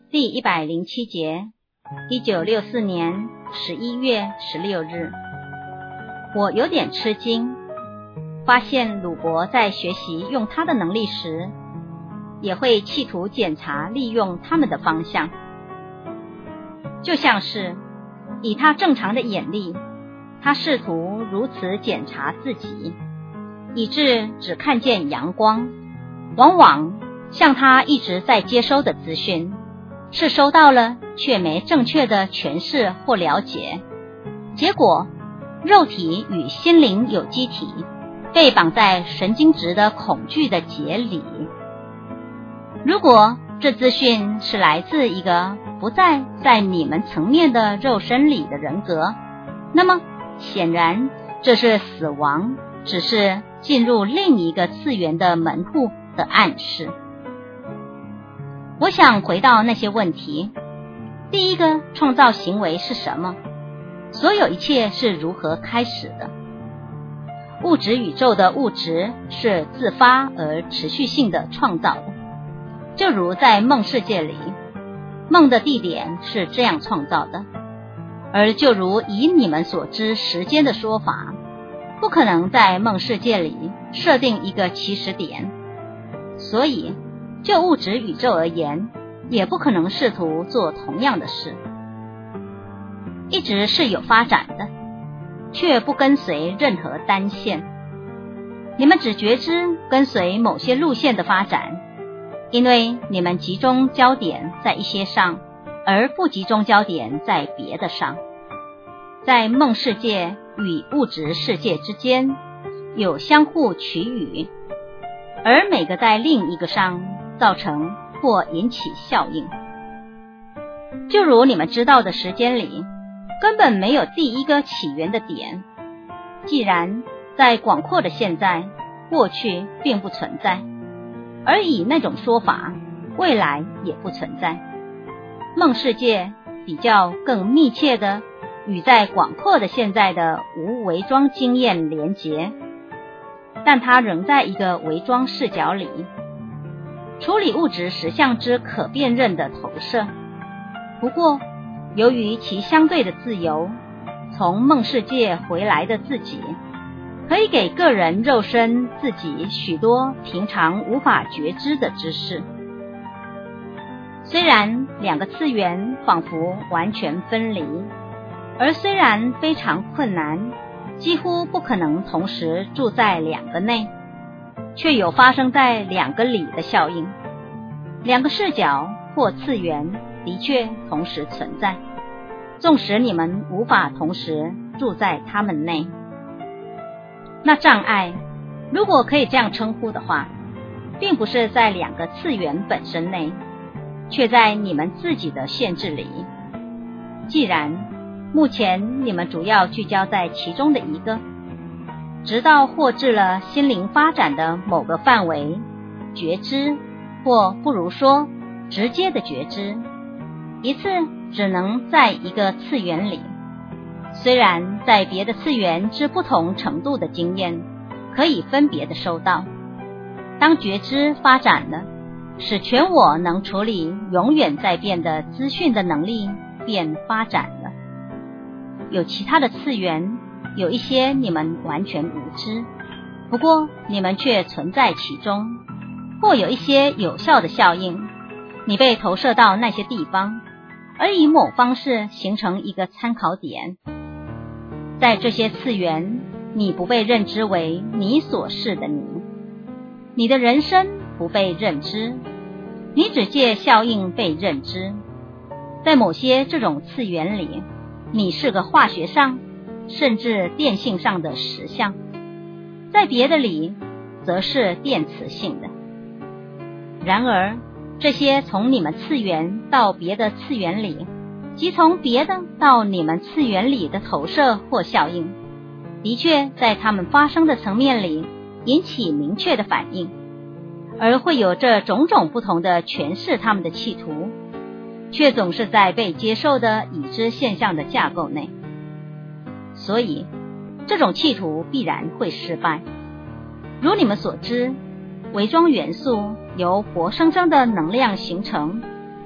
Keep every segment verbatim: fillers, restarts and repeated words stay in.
第一百零七节，一九六四年十一月十六日。我有点吃惊，发现鲁伯在学习用他的能力时，也会企图检查利用他们的方向，就像是以他正常的眼力，他试图如此检查自己，以致只看见阳光，往往像他一直在接收的资讯，是收到了却没正确的诠释或了解，结果肉体与心灵有机体被绑在神经质的恐惧的结里。如果这资讯是来自一个不在在你们层面的肉身里的人格，那么显然这是死亡只是进入另一个次元的门户的暗示。我想回到那些问题，第一个创造行为是什么？所有一切是如何开始的？物质宇宙的物质是自发而持续性的创造的，就如在梦世界里，梦的地点是这样创造的，而就如以你们所知时间的说法，不可能在梦世界里设定一个起始点，所以就物质宇宙而言，也不可能试图做同样的事。一直是有发展的，却不跟随任何单线。你们只觉知跟随某些路线的发展，因为你们集中焦点在一些上，而不集中焦点在别的上。在梦世界与物质世界之间有相互取予，而每个在另一个上造成或引起效应。就如你们知道的时间里根本没有第一个起源的点，既然在广阔的现在，过去并不存在，而以那种说法，未来也不存在。梦世界比较更密切的与在广阔的现在的无伪装经验连结，但它仍在一个伪装视角里，处理物质实相之可辨认的投射。不过由于其相对的自由，从梦世界回来的自己可以给个人肉身自己许多平常无法觉知的知识。虽然两个次元仿佛完全分离，而虽然非常困难，几乎不可能同时住在两个内，却有发生在两个里的效应。两个视角或次元的确同时存在，纵使你们无法同时住在它们内。那障碍，如果可以这样称呼的话，并不是在两个次元本身内，却在你们自己的限制里。既然目前你们主要聚焦在其中的一个，直到获致了心灵发展的某个范围，觉知，或不如说直接的觉知，一次只能在一个次元里，虽然在别的次元之不同程度的经验可以分别的收到。当觉知发展了，使全我能处理永远在变的资讯的能力便发展了。有其他的次元，有一些你们完全无知，不过你们却存在其中，或有一些有效的效应，你被投射到那些地方，而以某方式形成一个参考点。在这些次元，你不被认知为你所是的你，你的人生不被认知，你只借效应被认知。在某些这种次元里，你是个化学上甚至电性上的实相，在别的里则是电磁性的。然而这些从你们次元到别的次元里，即从别的到你们次元里的投射或效应，的确在它们发生的层面里引起明确的反应，而会有这种种不同的诠释它们的企图，却总是在被接受的已知现象的架构内。所以这种企图必然会失败。如你们所知，伪装元素由活生生的能量形成，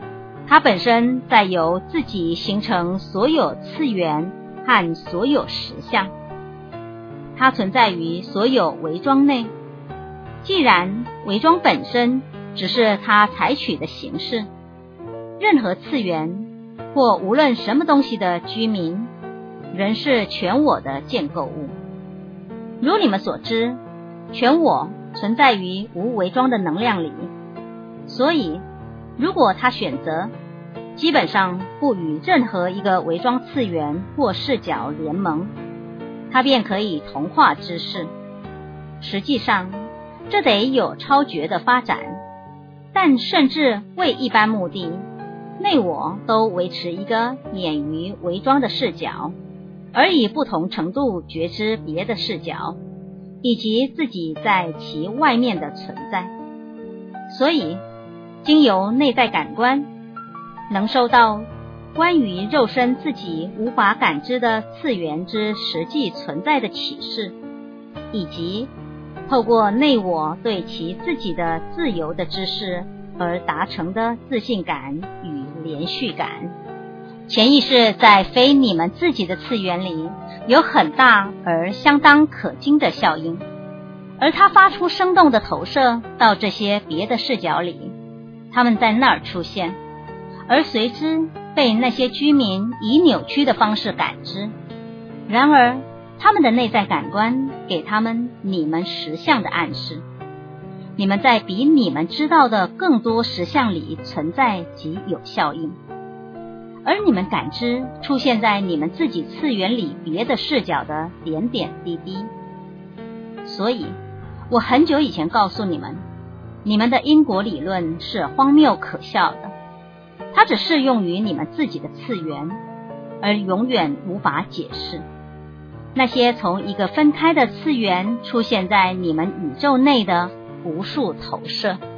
它本身在由自己形成所有次元和所有实相，它存在于所有伪装内。既然伪装本身只是它采取的形式，任何次元或无论什么东西的居民，仍是全我的建构物。如你们所知，全我存在于无伪装的能量里，所以如果他选择基本上不与任何一个伪装次元或视角联盟，他便可以同化知识。实际上这得有超绝的发展，但甚至为一般目的，内我都维持一个免于伪装的视角，而以不同程度觉知别的视角，以及自己在其外面的存在。所以经由内在感官，能收到关于肉身自己无法感知的次元之实际存在的启示，以及透过内我对其自己的自由的知识而达成的自信感与连续感。潜意识在非你们自己的次元里有很大而相当可惊的效应，而它发出生动的投射到这些别的视角里，它们在那儿出现，而随之被那些居民以扭曲的方式感知。然而他们的内在感官给他们你们实相的暗示，你们在比你们知道的更多实相里存在及有效应，而你们感知出现在你们自己次元里别的视角的点点滴滴。所以我很久以前告诉你们，你们的因果理论是荒谬可笑的，它只适用于你们自己的次元，而永远无法解释那些从一个分开的次元出现在你们宇宙内的无数投射。